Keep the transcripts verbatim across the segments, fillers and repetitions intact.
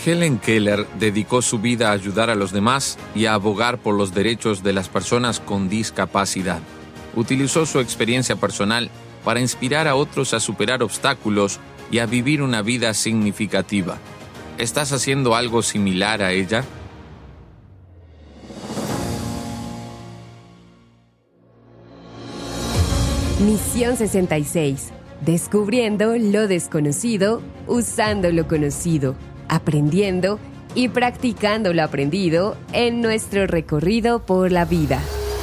Helen Keller dedicó su vida a ayudar a los demás y a abogar por los derechos de las personas con discapacidad. Utilizó su experiencia personal para inspirar a otros a superar obstáculos y a vivir una vida significativa. ¿Estás haciendo algo similar a ella? Misión sesenta y seis. Descubriendo lo desconocido, usando lo conocido, aprendiendo y practicando lo aprendido en nuestro recorrido por la vida.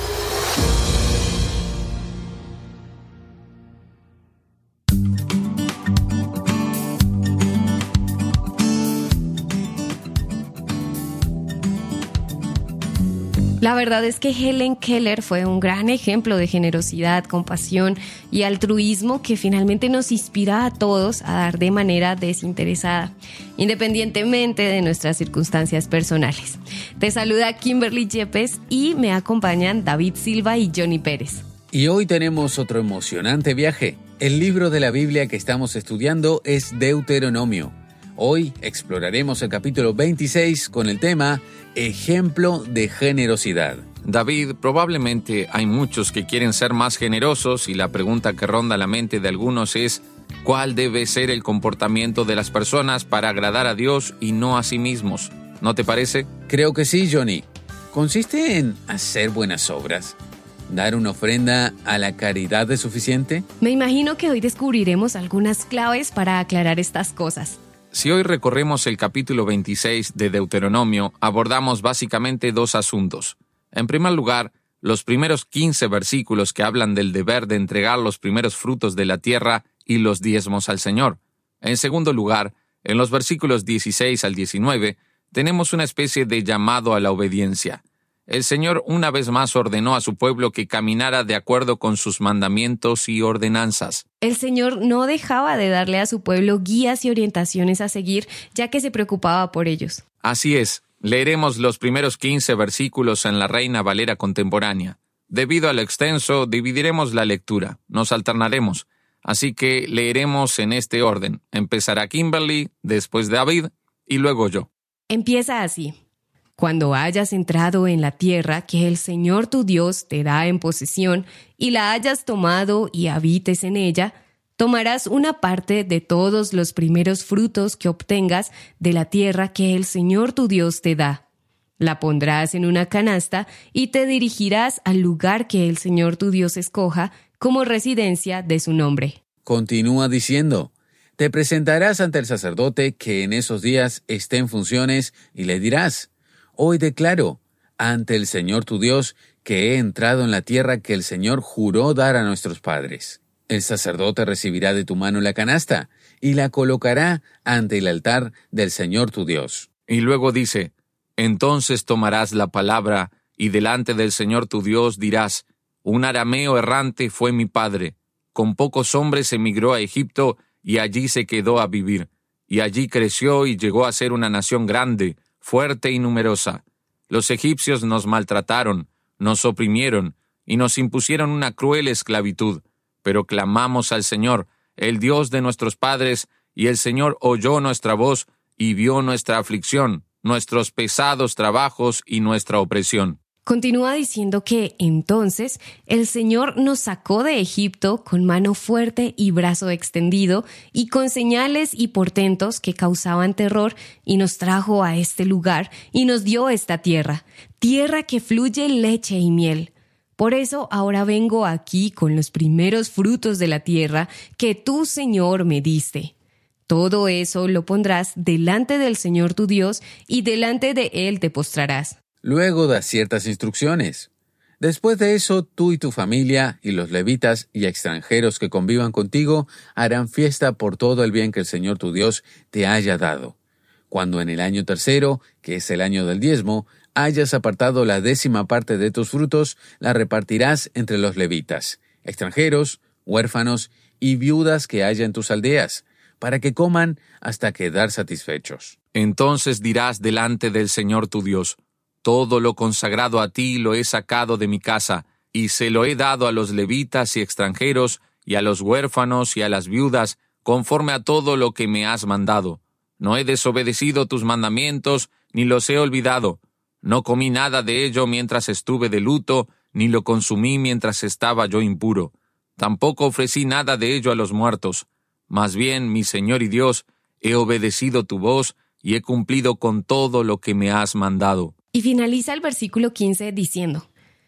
La verdad es que Helen Keller fue un gran ejemplo de generosidad, compasión y altruismo que finalmente nos inspira a todos a dar de manera desinteresada, independientemente de nuestras circunstancias personales. Te saluda Kimberly Yepes y me acompañan David Silva y Johnny Pérez. Y hoy tenemos otro emocionante viaje. El libro de la Biblia que estamos estudiando es Deuteronomio. Hoy exploraremos el capítulo veintiséis con el tema Ejemplo de generosidad. David, probablemente hay muchos que quieren ser más generosos y la pregunta que ronda la mente de algunos es ¿cuál debe ser el comportamiento de las personas para agradar a Dios y no a sí mismos? ¿No te parece? Creo que sí, Johnny. ¿Consiste en hacer buenas obras? ¿Dar una ofrenda a la caridad es suficiente? Me imagino que hoy descubriremos algunas claves para aclarar estas cosas. Si hoy recorremos el capítulo veintiséis de Deuteronomio, abordamos básicamente dos asuntos. En primer lugar, los primeros quince versículos que hablan del deber de entregar los primeros frutos de la tierra y los diezmos al Señor. En segundo lugar, en los versículos dieciséis al diecinueve, tenemos una especie de llamado a la obediencia. El Señor una vez más ordenó a su pueblo que caminara de acuerdo con sus mandamientos y ordenanzas. El Señor no dejaba de darle a su pueblo guías y orientaciones a seguir, ya que se preocupaba por ellos. Así es. Leeremos los primeros quince versículos en la Reina Valera contemporánea. Debido a lo extenso, dividiremos la lectura. Nos alternaremos. Así que leeremos en este orden. Empezará Kimberly, después David y luego yo. Empieza así. Cuando hayas entrado en la tierra que el Señor tu Dios te da en posesión y la hayas tomado y habites en ella, tomarás una parte de todos los primeros frutos que obtengas de la tierra que el Señor tu Dios te da. La pondrás en una canasta y te dirigirás al lugar que el Señor tu Dios escoja como residencia de su nombre. Continúa diciendo, te presentarás ante el sacerdote que en esos días esté en funciones y le dirás, hoy declaro, ante el Señor tu Dios, que he entrado en la tierra que el Señor juró dar a nuestros padres. El sacerdote recibirá de tu mano la canasta y la colocará ante el altar del Señor tu Dios. Y luego dice, entonces tomarás la palabra y delante del Señor tu Dios dirás, un arameo errante fue mi padre. Con pocos hombres emigró a Egipto y allí se quedó a vivir. Y allí creció y llegó a ser una nación grande, fuerte y numerosa. Los egipcios nos maltrataron, nos oprimieron y nos impusieron una cruel esclavitud. Pero clamamos al Señor, el Dios de nuestros padres, y el Señor oyó nuestra voz y vio nuestra aflicción, nuestros pesados trabajos y nuestra opresión. Continúa diciendo que, entonces, el Señor nos sacó de Egipto con mano fuerte y brazo extendido y con señales y portentos que causaban terror y nos trajo a este lugar y nos dio esta tierra, tierra que fluye leche y miel. Por eso ahora vengo aquí con los primeros frutos de la tierra que tú, Señor, me diste. Todo eso lo pondrás delante del Señor tu Dios y delante de Él te postrarás. Luego da ciertas instrucciones. Después de eso, tú y tu familia y los levitas y extranjeros que convivan contigo harán fiesta por todo el bien que el Señor tu Dios te haya dado. Cuando en el año tercero, que es el año del diezmo, hayas apartado la décima parte de tus frutos, la repartirás entre los levitas, extranjeros, huérfanos y viudas que haya en tus aldeas, para que coman hasta quedar satisfechos. Entonces dirás delante del Señor tu Dios, todo lo consagrado a ti lo he sacado de mi casa, y se lo he dado a los levitas y extranjeros, y a los huérfanos y a las viudas, conforme a todo lo que me has mandado. No he desobedecido tus mandamientos, ni los he olvidado. No comí nada de ello mientras estuve de luto, ni lo consumí mientras estaba yo impuro. Tampoco ofrecí nada de ello a los muertos. Más bien, mi Señor y Dios, he obedecido tu voz y he cumplido con todo lo que me has mandado. Y finaliza el versículo quince diciendo: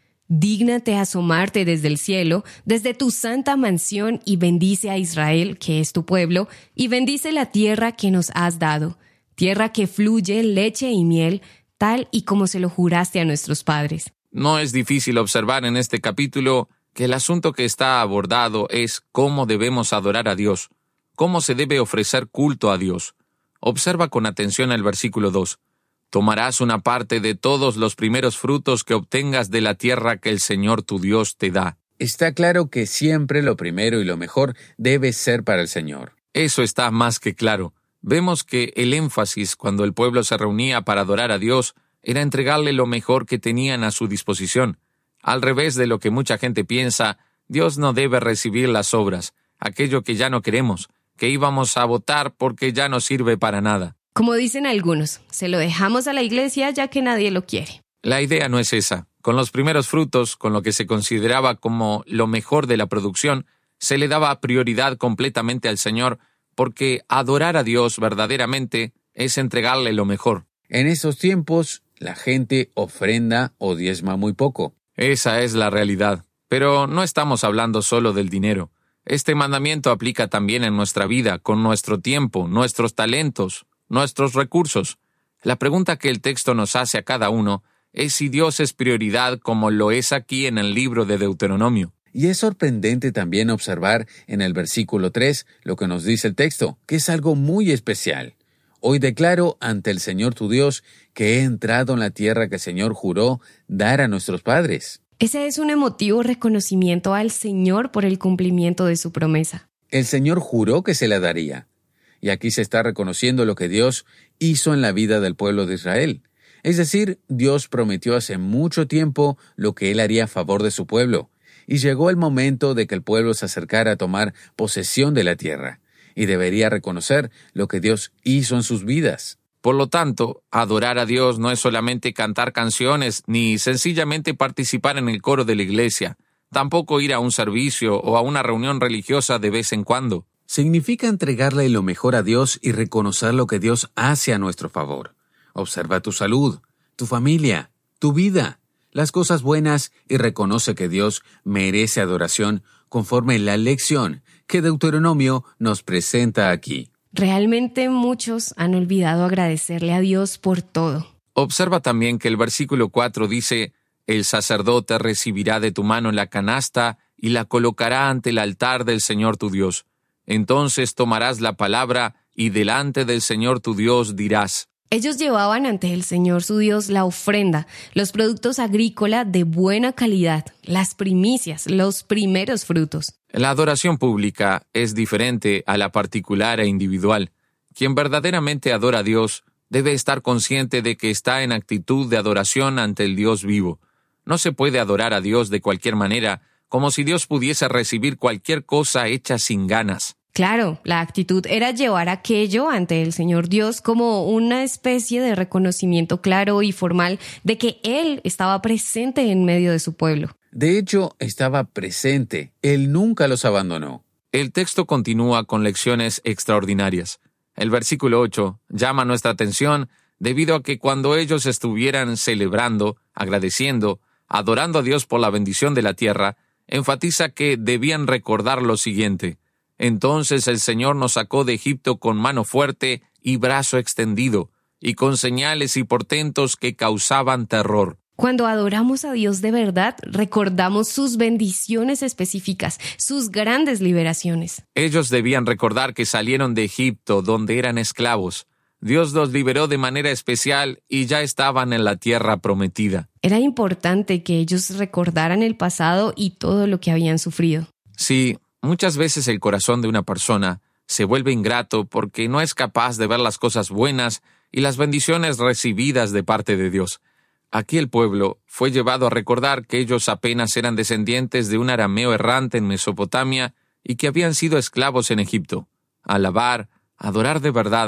dígnate asomarte desde el cielo, desde tu santa mansión, y bendice a Israel, que es tu pueblo, y bendice la tierra que nos has dado, tierra que fluye leche y miel, tal y como se lo juraste a nuestros padres. No es difícil observar en este capítulo que el asunto que está abordado es cómo debemos adorar a Dios, cómo se debe ofrecer culto a Dios. Observa con atención el versículo dos. Tomarás una parte de todos los primeros frutos que obtengas de la tierra que el Señor tu Dios te da. Está claro que siempre lo primero y lo mejor debe ser para el Señor. Eso está más que claro. Vemos que el énfasis cuando el pueblo se reunía para adorar a Dios era entregarle lo mejor que tenían a su disposición. Al revés de lo que mucha gente piensa, Dios no debe recibir las obras, aquello que ya no queremos, que íbamos a botar porque ya no sirve para nada. Como dicen algunos, se lo dejamos a la iglesia ya que nadie lo quiere. La idea no es esa. Con los primeros frutos, con lo que se consideraba como lo mejor de la producción, se le daba prioridad completamente al Señor, porque adorar a Dios verdaderamente es entregarle lo mejor. En esos tiempos, la gente ofrenda o diezma muy poco. Esa es la realidad. Pero no estamos hablando solo del dinero. Este mandamiento aplica también en nuestra vida, con nuestro tiempo, nuestros talentos, nuestros recursos. La pregunta que el texto nos hace a cada uno es si Dios es prioridad como lo es aquí en el libro de Deuteronomio. Y es sorprendente también observar en el versículo tres lo que nos dice el texto, que es algo muy especial. Hoy declaro ante el Señor tu Dios que he entrado en la tierra que el Señor juró dar a nuestros padres. Ese es un emotivo reconocimiento al Señor por el cumplimiento de su promesa. El Señor juró que se la daría. Y aquí se está reconociendo lo que Dios hizo en la vida del pueblo de Israel. Es decir, Dios prometió hace mucho tiempo lo que Él haría a favor de su pueblo. Y llegó el momento de que el pueblo se acercara a tomar posesión de la tierra. Y debería reconocer lo que Dios hizo en sus vidas. Por lo tanto, adorar a Dios no es solamente cantar canciones, ni sencillamente participar en el coro de la iglesia. Tampoco ir a un servicio o a una reunión religiosa de vez en cuando. Significa entregarle lo mejor a Dios y reconocer lo que Dios hace a nuestro favor. Observa tu salud, tu familia, tu vida, las cosas buenas y reconoce que Dios merece adoración conforme la lección que Deuteronomio nos presenta aquí. Realmente muchos han olvidado agradecerle a Dios por todo. Observa también que el versículo cuatro dice: «El sacerdote recibirá de tu mano la canasta y la colocará ante el altar del Señor tu Dios. Entonces tomarás la palabra y delante del Señor tu Dios dirás». Ellos llevaban ante el Señor su Dios la ofrenda, los productos agrícolas de buena calidad, las primicias, los primeros frutos. La adoración pública es diferente a la particular e individual. Quien verdaderamente adora a Dios debe estar consciente de que está en actitud de adoración ante el Dios vivo. No se puede adorar a Dios de cualquier manera, como si Dios pudiese recibir cualquier cosa hecha sin ganas. Claro, la actitud era llevar aquello ante el Señor Dios como una especie de reconocimiento claro y formal de que Él estaba presente en medio de su pueblo. De hecho, estaba presente. Él nunca los abandonó. El texto continúa con lecciones extraordinarias. El versículo ocho llama nuestra atención debido a que cuando ellos estuvieran celebrando, agradeciendo, adorando a Dios por la bendición de la tierra, enfatiza que debían recordar lo siguiente: «Entonces el Señor nos sacó de Egipto con mano fuerte y brazo extendido, y con señales y portentos que causaban terror». Cuando adoramos a Dios de verdad, recordamos sus bendiciones específicas, sus grandes liberaciones. Ellos debían recordar que salieron de Egipto, donde eran esclavos. Dios los liberó de manera especial y ya estaban en la tierra prometida. Era importante que ellos recordaran el pasado y todo lo que habían sufrido. Sí, muchas veces el corazón de una persona se vuelve ingrato porque no es capaz de ver las cosas buenas y las bendiciones recibidas de parte de Dios. Aquí el pueblo fue llevado a recordar que ellos apenas eran descendientes de un arameo errante en Mesopotamia y que habían sido esclavos en Egipto. Alabar, adorar de verdad,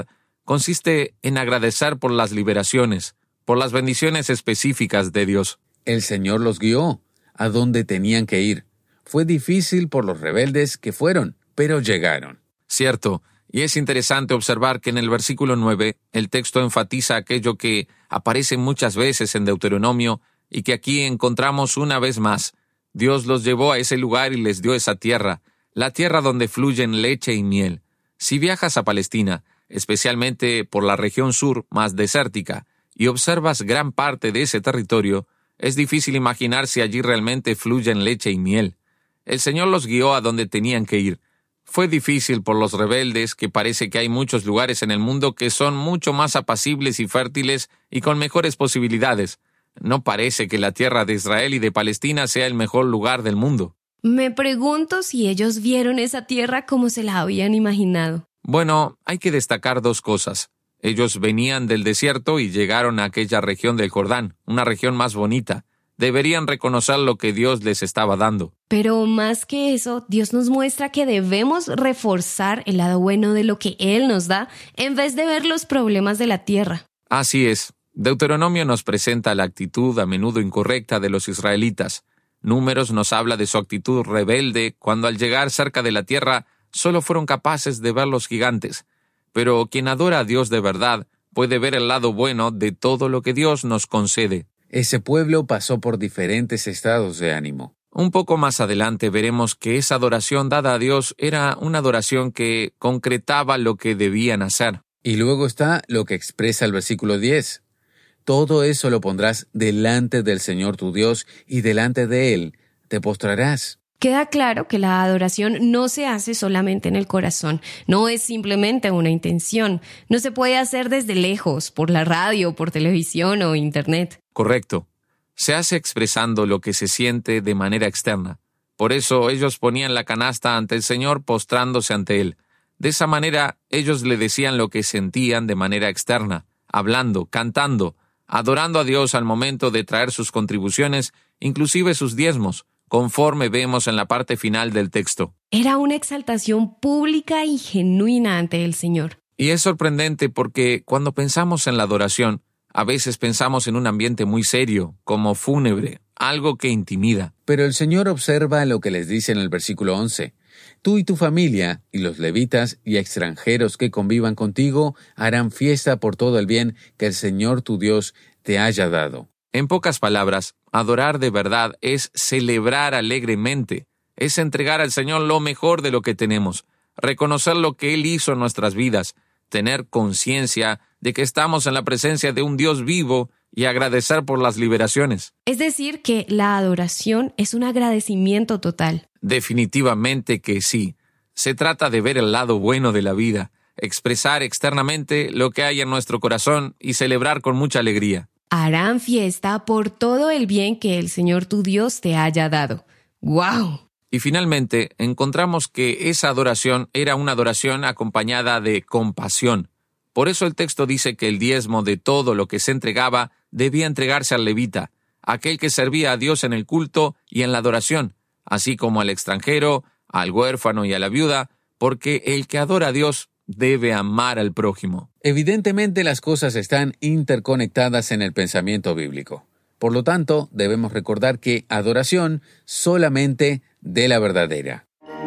consiste en agradecer por las liberaciones, por las bendiciones específicas de Dios. El Señor los guió a donde tenían que ir. Fue difícil por los rebeldes que fueron, pero llegaron. Cierto, y es interesante observar que en el versículo nueve el texto enfatiza aquello que aparece muchas veces en Deuteronomio y que aquí encontramos una vez más. Dios los llevó a ese lugar y les dio esa tierra, la tierra donde fluyen leche y miel. Si viajas a Palestina, especialmente por la región sur más desértica, y observas gran parte de ese territorio, es difícil imaginar si allí realmente fluyen leche y miel. El Señor los guió a donde tenían que ir. Fue difícil por los rebeldes, que parece que hay muchos lugares en el mundo que son mucho más apacibles y fértiles y con mejores posibilidades. No parece que la tierra de Israel y de Palestina sea el mejor lugar del mundo. Me pregunto si ellos vieron esa tierra como se la habían imaginado. Bueno, hay que destacar dos cosas. Ellos venían del desierto y llegaron a aquella región del Jordán, una región más bonita. Deberían reconocer lo que Dios les estaba dando. Pero más que eso, Dios nos muestra que debemos reforzar el lado bueno de lo que Él nos da en vez de ver los problemas de la tierra. Así es. Deuteronomio nos presenta la actitud a menudo incorrecta de los israelitas. Números nos habla de su actitud rebelde cuando al llegar cerca de la tierra solo fueron capaces de ver los gigantes. Pero quien adora a Dios de verdad puede ver el lado bueno de todo lo que Dios nos concede. Ese pueblo pasó por diferentes estados de ánimo. Un poco más adelante veremos que esa adoración dada a Dios era una adoración que concretaba lo que debían hacer. Y luego está lo que expresa el versículo diez. Todo eso lo pondrás delante del Señor tu Dios y delante de Él te postrarás. Queda claro que la adoración no se hace solamente en el corazón, no es simplemente una intención, no se puede hacer desde lejos, por la radio, por televisión o internet. Correcto. Se hace expresando lo que se siente de manera externa. Por eso ellos ponían la canasta ante el Señor postrándose ante Él. De esa manera ellos le decían lo que sentían de manera externa, hablando, cantando, adorando a Dios al momento de traer sus contribuciones, inclusive sus diezmos, conforme vemos en la parte final del texto. Era una exaltación pública y genuina ante el Señor. Y es sorprendente porque cuando pensamos en la adoración, a veces pensamos en un ambiente muy serio, como fúnebre, algo que intimida. Pero el Señor observa lo que les dice en el versículo once. Tú y tu familia, y los levitas y extranjeros que convivan contigo, harán fiesta por todo el bien que el Señor tu Dios te haya dado. En pocas palabras, adorar de verdad es celebrar alegremente, es entregar al Señor lo mejor de lo que tenemos, reconocer lo que Él hizo en nuestras vidas, tener conciencia de que estamos en la presencia de un Dios vivo y agradecer por las liberaciones. Es decir, que la adoración es un agradecimiento total. Definitivamente que sí. Se trata de ver el lado bueno de la vida, expresar externamente lo que hay en nuestro corazón y celebrar con mucha alegría. Harán fiesta por todo el bien que el Señor tu Dios te haya dado. ¡Guau! Y finalmente, encontramos que esa adoración era una adoración acompañada de compasión. Por eso el texto dice que el diezmo de todo lo que se entregaba debía entregarse al levita, aquel que servía a Dios en el culto y en la adoración, así como al extranjero, al huérfano y a la viuda, porque el que adora a Dios debe amar al prójimo. Evidentemente las cosas están interconectadas en el pensamiento bíblico. Por lo tanto, debemos recordar que adoración solamente de la verdadera.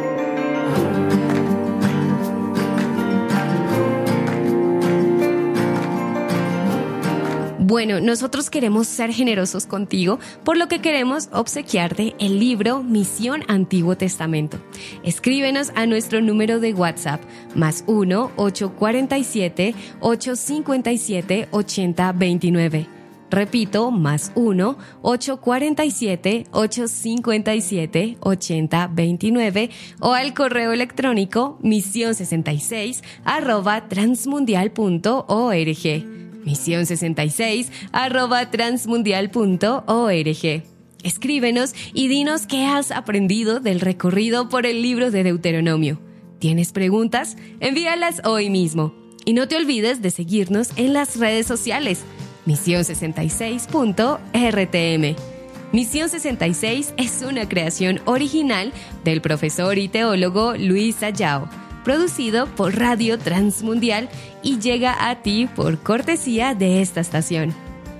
Bueno, nosotros queremos ser generosos contigo, por lo que queremos obsequiarte el libro Misión Antiguo Testamento. Escríbenos a nuestro número de WhatsApp, más uno ocho cuatro siete, ocho cinco siete, ocho cero dos nueve. Repito, más uno ocho cuatro siete, ocho cinco siete, ocho cero dos nueve o al correo electrónico misión sesenta y seis arroba transmundial punto org. misión sesenta y seis arroba transmundial punto org. Escríbenos y dinos qué has aprendido del recorrido por el libro de Deuteronomio. ¿Tienes preguntas? Envíalas hoy mismo. Y no te olvides de seguirnos en las redes sociales. misión sesenta y seis punto r t m. Misión sesenta y seis es una creación original del profesor y teólogo Luis Ayao. producido por Radio Transmundial y llega a ti por cortesía de esta estación.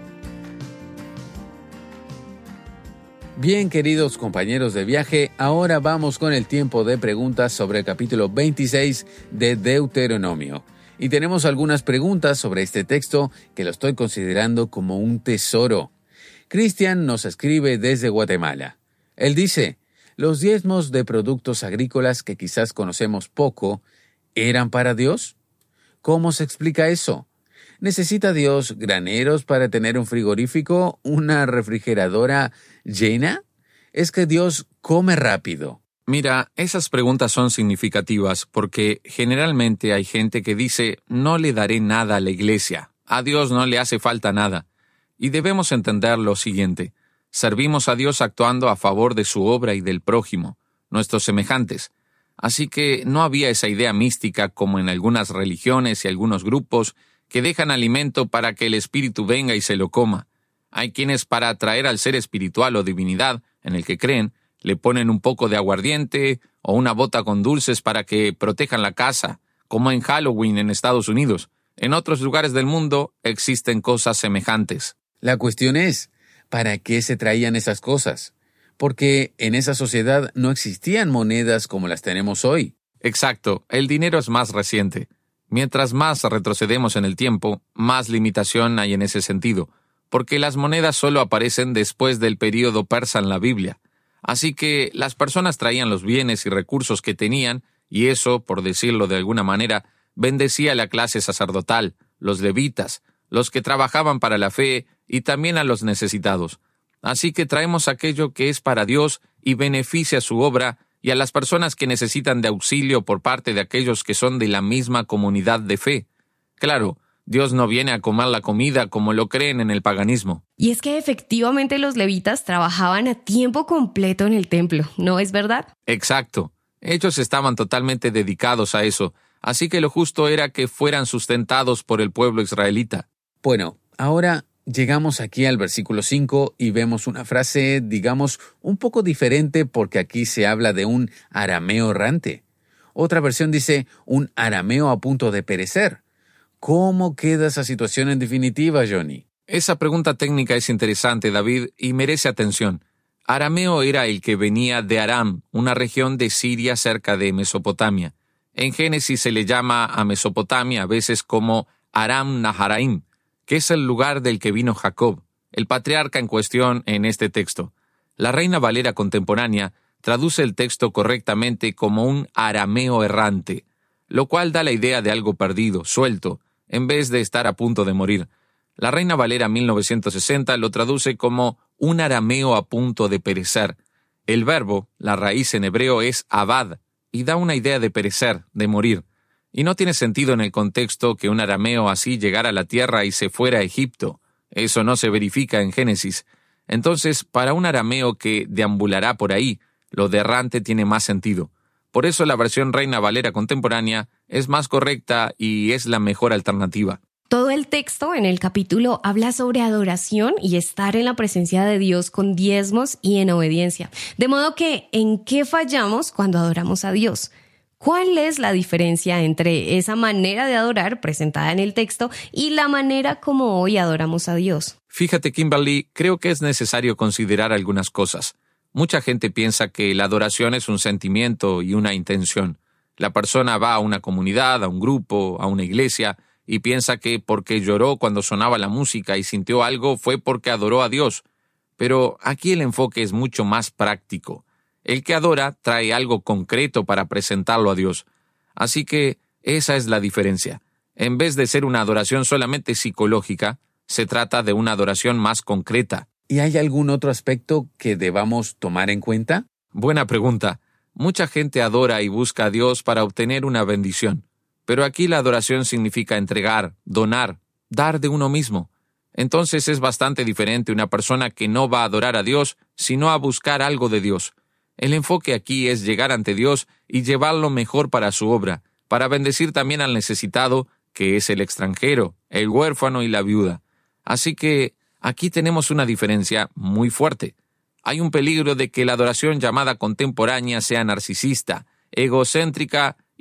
Bien, queridos compañeros de viaje, ahora vamos con el tiempo de preguntas sobre el capítulo veintiséis de Deuteronomio. Y tenemos algunas preguntas sobre este texto que lo estoy considerando como un tesoro. Cristian nos escribe desde Guatemala. Él dice, los diezmos de productos agrícolas que quizás conocemos poco, ¿eran para Dios? ¿Cómo se explica eso? ¿Necesita Dios graneros para tener un frigorífico, una refrigeradora llena? ¿Es que Dios come rápido? Mira, esas preguntas son significativas porque generalmente hay gente que dice, no le daré nada a la iglesia, a Dios no le hace falta nada. Y debemos entender lo siguiente, servimos a Dios actuando a favor de su obra y del prójimo, nuestros semejantes. Así que no había esa idea mística como en algunas religiones y algunos grupos que dejan alimento para que el espíritu venga y se lo coma. Hay quienes para atraer al ser espiritual o divinidad en el que creen, le ponen un poco de aguardiente o una bota con dulces para que protejan la casa, como en Halloween en Estados Unidos. En otros lugares del mundo existen cosas semejantes. La cuestión es, ¿para qué se traían esas cosas? Porque en esa sociedad no existían monedas como las tenemos hoy. Exacto, el dinero es más reciente. Mientras más retrocedemos en el tiempo, más limitación hay en ese sentido, porque las monedas solo aparecen después del período persa en la Biblia. Así que las personas traían los bienes y recursos que tenían, y eso, por decirlo de alguna manera, bendecía a la clase sacerdotal, los levitas, los que trabajaban para la fe y también a los necesitados. Así que traemos aquello que es para Dios y beneficia su obra, y a las personas que necesitan de auxilio por parte de aquellos que son de la misma comunidad de fe. Claro, Dios no viene a comer la comida como lo creen en el paganismo. Y es que efectivamente los levitas trabajaban a tiempo completo en el templo, ¿no es verdad? Exacto. Ellos estaban totalmente dedicados a eso, así que lo justo era que fueran sustentados por el pueblo israelita. Bueno, ahora llegamos aquí al versículo cinco y vemos una frase, digamos, un poco diferente porque aquí se habla de un arameo errante. Otra versión dice un arameo a punto de perecer. ¿Cómo queda esa situación en definitiva, Johnny? Esa pregunta técnica es interesante, David, y merece atención. Arameo era el que venía de Aram, una región de Siria cerca de Mesopotamia. En Génesis se le llama a Mesopotamia a veces como Aram Naharaim, que es el lugar del que vino Jacob, el patriarca en cuestión en este texto. La Reina Valera contemporánea traduce el texto correctamente como un arameo errante, lo cual da la idea de algo perdido, suelto, en vez de estar a punto de morir. La Reina Valera mil novecientos sesenta lo traduce como un arameo a punto de perecer. El verbo, la raíz en hebreo, es abad, y da una idea de perecer, de morir. Y no tiene sentido en el contexto que un arameo así llegara a la tierra y se fuera a Egipto. Eso no se verifica en Génesis. Entonces, para un arameo que deambulará por ahí, lo de errante tiene más sentido. Por eso la versión Reina Valera contemporánea es más correcta y es la mejor alternativa. Todo el texto en el capítulo habla sobre adoración y estar en la presencia de Dios con diezmos y en obediencia. De modo que, ¿en qué fallamos cuando adoramos a Dios? ¿Cuál es la diferencia entre esa manera de adorar presentada en el texto y la manera como hoy adoramos a Dios? Fíjate, Kimberly, creo que es necesario considerar algunas cosas. Mucha gente piensa que la adoración es un sentimiento y una intención. La persona va a una comunidad, a un grupo, a una iglesia, y piensa que porque lloró cuando sonaba la música y sintió algo fue porque adoró a Dios. Pero aquí el enfoque es mucho más práctico. El que adora trae algo concreto para presentarlo a Dios. Así que esa es la diferencia. En vez de ser una adoración solamente psicológica, se trata de una adoración más concreta. ¿Y hay algún otro aspecto que debamos tomar en cuenta? Buena pregunta. Mucha gente adora y busca a Dios para obtener una bendición. Pero aquí la adoración significa entregar, donar, dar de uno mismo. Entonces es bastante diferente una persona que no va a adorar a Dios, sino a buscar algo de Dios. El enfoque aquí es llegar ante Dios y llevar lo mejor para su obra, para bendecir también al necesitado, que es el extranjero, el huérfano y la viuda. Así que aquí tenemos una diferencia muy fuerte. Hay un peligro de que la adoración llamada contemporánea sea narcisista, egocéntrica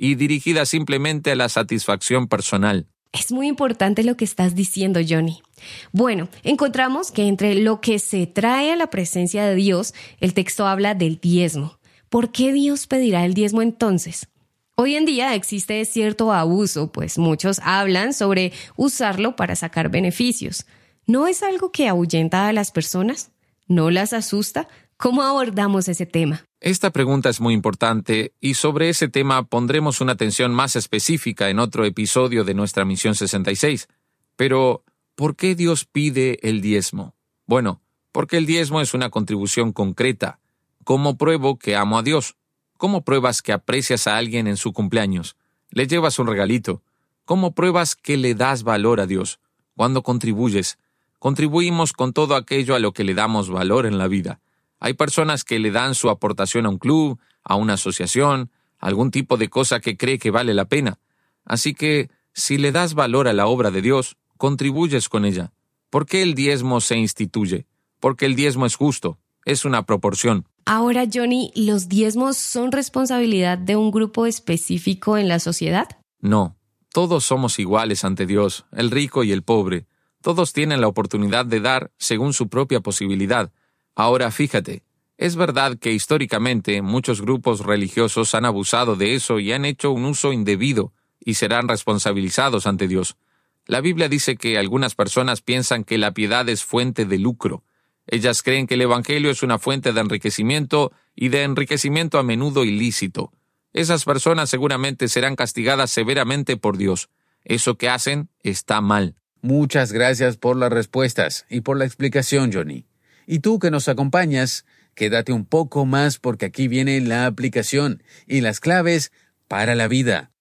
y dirigida simplemente a la satisfacción personal. Es muy importante lo que estás diciendo, Johnny. Bueno, encontramos que entre lo que se trae a la presencia de Dios, el texto habla del diezmo. ¿Por qué Dios pedirá el diezmo entonces? Hoy en día existe cierto abuso, pues muchos hablan sobre usarlo para sacar beneficios. ¿No es algo que ahuyenta a las personas? ¿No las asusta? ¿Cómo abordamos ese tema? Esta pregunta es muy importante y sobre ese tema pondremos una atención más específica en otro episodio de nuestra Misión sesenta y seis. Pero, ¿por qué Dios pide el diezmo? Bueno, porque el diezmo es una contribución concreta. ¿Cómo pruebo que amo a Dios? ¿Cómo pruebas que aprecias a alguien en su cumpleaños? Le llevas un regalito. ¿Cómo pruebas que le das valor a Dios? Cuando contribuyes. Contribuimos con todo aquello a lo que le damos valor en la vida. Hay personas que le dan su aportación a un club, a una asociación, a algún tipo de cosa que cree que vale la pena. Así que, si le das valor a la obra de Dios, contribuyes con ella. ¿Por qué el diezmo se instituye? Porque el diezmo es justo, es una proporción. Ahora, Johnny, ¿los diezmos son responsabilidad de un grupo específico en la sociedad? No, todos somos iguales ante Dios, el rico y el pobre. Todos tienen la oportunidad de dar según su propia posibilidad. Ahora, fíjate, es verdad que históricamente muchos grupos religiosos han abusado de eso y han hecho un uso indebido y serán responsabilizados ante Dios. La Biblia dice que algunas personas piensan que la piedad es fuente de lucro. Ellas creen que el Evangelio es una fuente de enriquecimiento y de enriquecimiento a menudo ilícito. Esas personas seguramente serán castigadas severamente por Dios. Eso que hacen está mal. Muchas gracias por las respuestas y por la explicación, Johnny. Y tú que nos acompañas, quédate un poco más porque aquí viene la aplicación y las claves para la vida.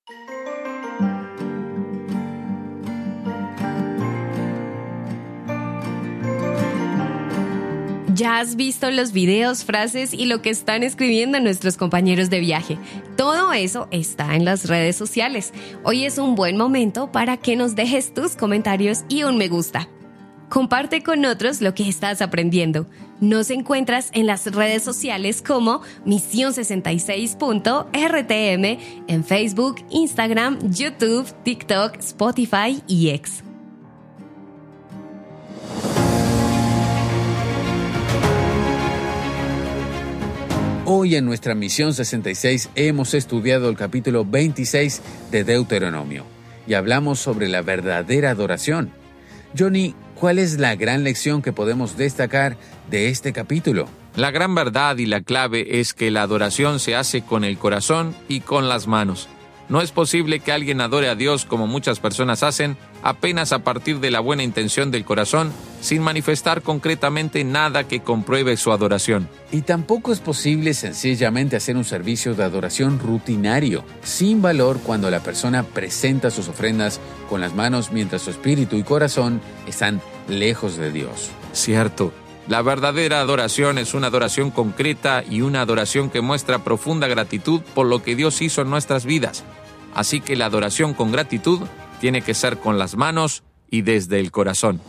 Ya has visto los videos, frases y lo que están escribiendo nuestros compañeros de viaje. Todo eso está en las redes sociales. Hoy es un buen momento para que nos dejes tus comentarios y un me gusta. Comparte con otros lo que estás aprendiendo. Nos encuentras en las redes sociales como Misión sesenta y seis punto R T M en Facebook, Instagram, YouTube, TikTok, Spotify y X. Hoy en nuestra Misión sesenta y seis hemos estudiado el capítulo veintiséis de Deuteronomio y hablamos sobre la verdadera adoración. Johnny, ¿cuál es la gran lección que podemos destacar de este capítulo? La gran verdad y la clave es que la adoración se hace con el corazón y con las manos. No es posible que alguien adore a Dios como muchas personas hacen, apenas a partir de la buena intención del corazón, sin manifestar concretamente nada que compruebe su adoración. Y tampoco es posible sencillamente hacer un servicio de adoración rutinario, sin valor cuando la persona presenta sus ofrendas con las manos mientras su espíritu y corazón están lejos de Dios. Cierto. La verdadera adoración es una adoración concreta y una adoración que muestra profunda gratitud por lo que Dios hizo en nuestras vidas. Así que la adoración con gratitud tiene que ser con las manos y desde el corazón.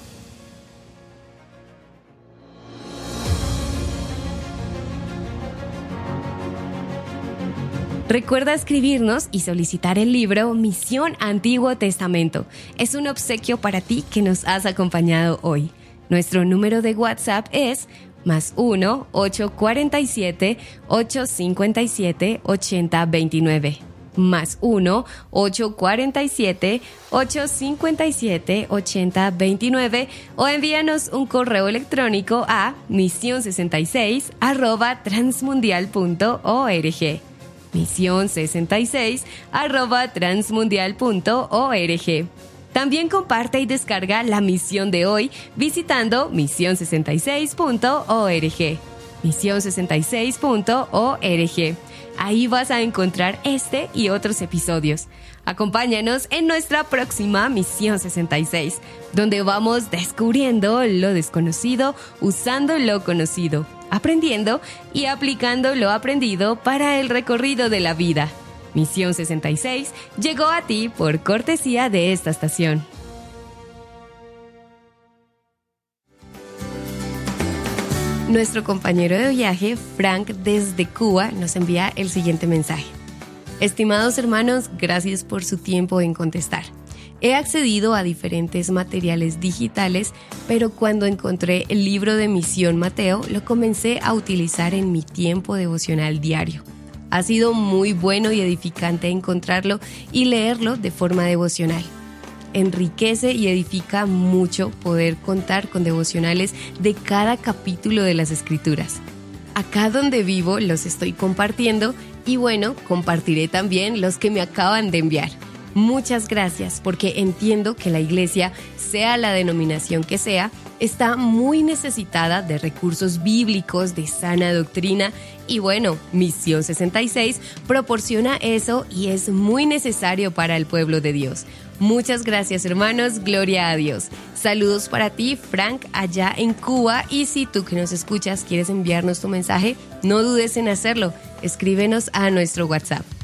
Recuerda escribirnos y solicitar el libro Misión Antiguo Testamento. Es un obsequio para ti que nos has acompañado hoy. Nuestro número de WhatsApp es más uno ocho cuatro siete ocho cinco siete ocho cero dos nueve. Más uno ocho cuatro siete ocho cinco siete ocho cero dos nueve o envíanos un correo electrónico a misión sesenta y seis arroba transmundial punto org. misión sesenta y seis arroba transmundial punto org. También comparte y descarga la misión de hoy visitando misión sesenta y seis punto org. misión sesenta y seis punto org. Ahí vas a encontrar este y otros episodios. Acompáñanos en nuestra próxima Misión sesenta y seis, donde vamos descubriendo lo desconocido, usando lo conocido, aprendiendo y aplicando lo aprendido para el recorrido de la vida. Misión sesenta y seis llegó a ti por cortesía de esta estación. Nuestro compañero de viaje, Frank, desde Cuba, nos envía el siguiente mensaje. Estimados hermanos, gracias por su tiempo en contestar. He accedido a diferentes materiales digitales, pero cuando encontré el libro de Misión Mateo, lo comencé a utilizar en mi tiempo devocional diario. Ha sido muy bueno y edificante encontrarlo y leerlo de forma devocional. Enriquece y edifica mucho poder contar con devocionales de cada capítulo de las Escrituras. Acá donde vivo los estoy compartiendo y bueno, compartiré también los que me acaban de enviar. Muchas gracias, porque entiendo que la iglesia, sea la denominación que sea, está muy necesitada de recursos bíblicos, de sana doctrina y bueno, Misión sesenta y seis proporciona eso y es muy necesario para el pueblo de Dios. Muchas gracias, hermanos, gloria a Dios. Saludos para ti, Frank, allá en Cuba, y si tú que nos escuchas quieres enviarnos tu mensaje, no dudes en hacerlo. Escríbenos a nuestro WhatsApp